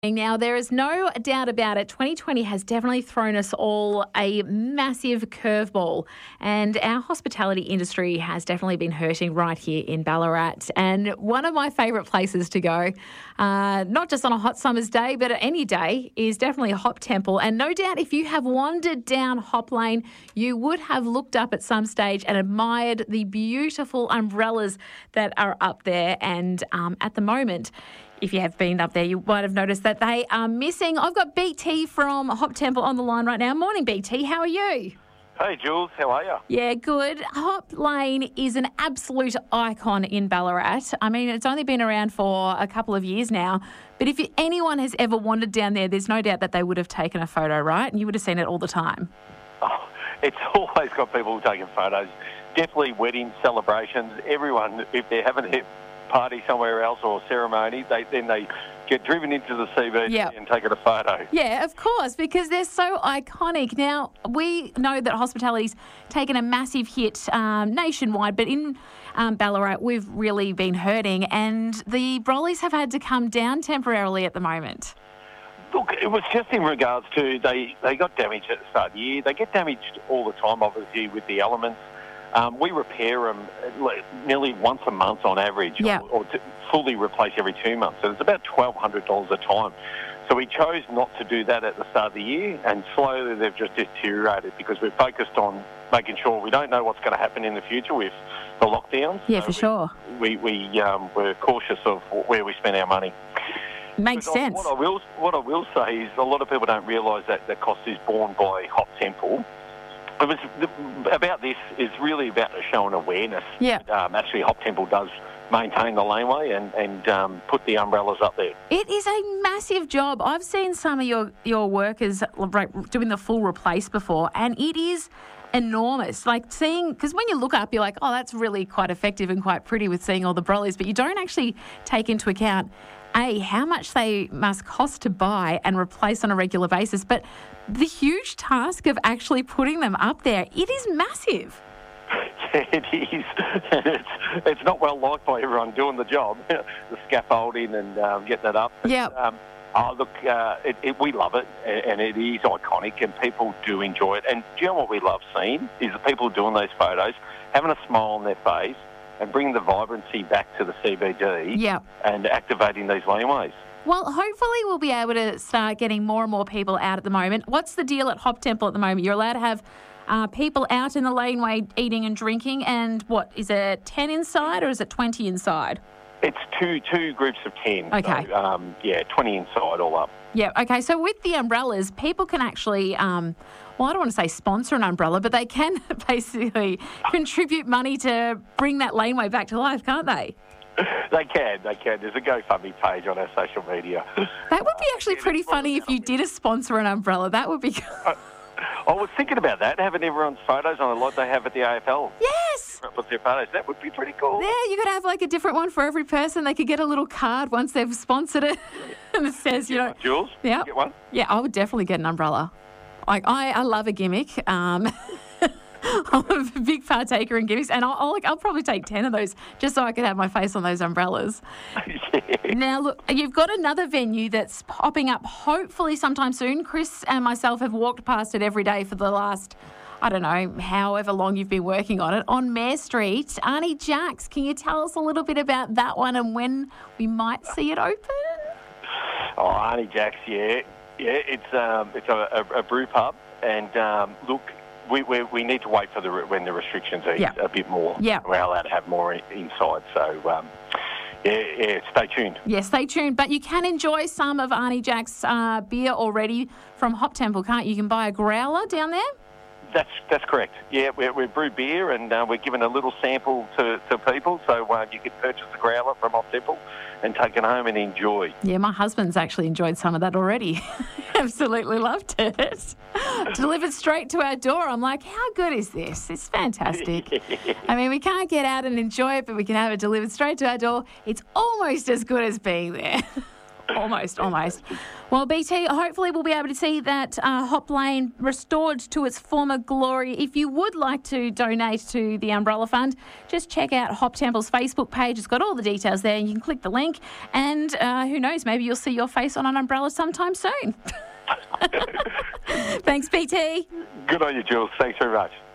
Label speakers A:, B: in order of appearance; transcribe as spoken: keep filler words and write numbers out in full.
A: Now, there is no doubt about it. twenty twenty has definitely thrown us all a massive curveball, and our hospitality industry has definitely been hurting right here in Ballarat. And one of my favourite places to go, uh, not just on a hot summer's day, but any day, is definitely Hop Temple. And no doubt if you have wandered down Hop Lane, you would have looked up at some stage and admired the beautiful umbrellas that are up there. And um, at the moment, if you have been up there, you might have noticed that they are missing. I've got B T from Hop Temple on the line right now. Morning, B T. How are you?
B: Hey, Jules. How are you?
A: Yeah, good. Hop Lane is an absolute icon in Ballarat. I mean, it's only been around for a couple of years now, but if anyone has ever wandered down there, there's no doubt that they would have taken a photo, right? And you would have seen it all the time.
B: Oh, it's always got people taking photos. Definitely wedding celebrations. Everyone, if they're having a party somewhere else or ceremony, they then they get driven into the C B D yep. and taken a photo.
A: Yeah, of course, because they're so iconic. Now, we know that hospitality's taken a massive hit um, nationwide, but in um, Ballarat, we've really been hurting, and the Brollies have had to come down temporarily at the moment.
B: Look, it was just in regards to they, they got damaged at the start of the year. They get damaged all the time, obviously, with the elements. Um, we repair them nearly once a month on average,
A: yeah.
B: or, or to fully replace every two months. So it's about twelve hundred dollars a time. So we chose not to do that at the start of the year, and slowly they've just deteriorated because we're focused on making sure we don't know what's going to happen in the future with the lockdowns.
A: Yeah,
B: so
A: for
B: we,
A: sure.
B: We, we, um, we're cautious of where we spend our money.
A: Makes
B: but
A: sense.
B: What I, will, what I will say is a lot of people don't realise that the cost is borne by Hop Temple. It was about this is really about showing awareness.
A: Yeah.
B: Um, actually, Hop Temple does maintain the laneway and, and um, put the umbrellas up there.
A: It is a massive job. I've seen some of your, your workers doing the full replace before, and it is enormous. Like seeing, because when you look up, you're like, oh, that's really quite effective and quite pretty with seeing all the Brollies, but you don't actually take into account A, how much they must cost to buy and replace on a regular basis, but the huge task of actually putting them up there, it is massive.
B: It is. It's, it's not well liked by everyone doing the job, the scaffolding and um, getting it up.
A: Yeah.
B: Um, oh, look, uh, it, it, we love it, and it is iconic, and people do enjoy it. And do you know what we love seeing is the people doing those photos, having a smile on their face, and bring the vibrancy back to the C B D
A: yep.
B: and activating these laneways.
A: Well, hopefully we'll be able to start getting more and more people out at the moment. What's the deal at Hop Temple at the moment? You're allowed to have uh, people out in the laneway eating and drinking, and what, is it ten inside or is it twenty inside?
B: It's two two groups of ten.
A: Okay.
B: So, um, yeah, twenty inside all up.
A: Yeah, okay. So with the umbrellas, people can actually, um, well, I don't want to say sponsor an umbrella, but they can basically contribute money to bring that laneway back to life, can't they?
B: They can, they can. There's a GoFundMe page on our social media.
A: That would be actually pretty funny if you did a sponsor an umbrella. That would be good.
B: I was thinking about that, having everyone's photos on it like they have at the A F L.
A: Yes!
B: With their photos. That would be pretty cool.
A: Yeah, you could have like a different one for every person. They could get a little card once they've sponsored it. And it says, you know...
B: Jules,
A: yeah,
B: get one?
A: Yeah, I would definitely get an umbrella. Like, I, I love a gimmick. Um... I'm a big partaker in gimmicks, and I'll, I'll, I'll probably take ten of those just so I can have my face on those umbrellas.
B: Yeah.
A: Now, look, you've got another venue that's popping up hopefully sometime soon. Chris and myself have walked past it every day for the last, I don't know, however long you've been working on it, on Mare Street. Auntie Jack's, can you tell us a little bit about that one and when we might see it open?
B: Oh, Auntie Jack's, yeah. Yeah, it's, um, it's a, a, a brew pub, and um, look... We, we we need to wait for the when the restrictions ease
A: yeah.
B: a bit more.
A: Yeah.
B: We're allowed to have more inside. So, um, yeah, yeah, stay tuned.
A: Yeah, stay tuned. But you can enjoy some of Auntie Jack's uh, beer already from Hop Temple, can't you? You can buy a growler down there?
B: That's that's correct. Yeah, we we brew beer, and uh, we're giving a little sample to, to people, so uh, you can purchase a growler from Hop Temple and take it home and enjoy.
A: Yeah, my husband's actually enjoyed some of that already. Absolutely loved it. Delivered straight to our door. I'm like, how good is this? It's fantastic. I mean, we can't get out and enjoy it, but we can have it delivered straight to our door. It's almost as good as being there. Almost, almost. Well, B T, hopefully we'll be able to see that uh, Hop Lane restored to its former glory. If you would like to donate to the Umbrella Fund, just check out Hop Temple's Facebook page. It's got all the details there. You can click the link and uh, who knows, maybe you'll see your face on an umbrella sometime soon. Thanks, B T.
B: Good on you, Jules. Thanks very much.